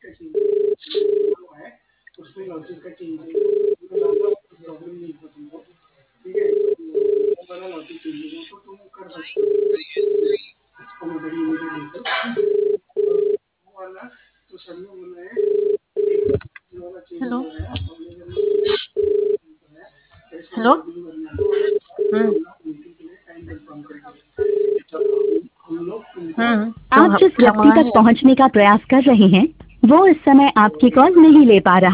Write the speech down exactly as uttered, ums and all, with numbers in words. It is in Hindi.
हेलो। हेलो। हम्म। हम्म क्यों आप हाँ, जिस क्या व्यक्ति मंगाए तक हैं? पहुंचने का प्रयास कर रहे हैं वो इस समय आपकी कॉल नहीं ले पा रहा।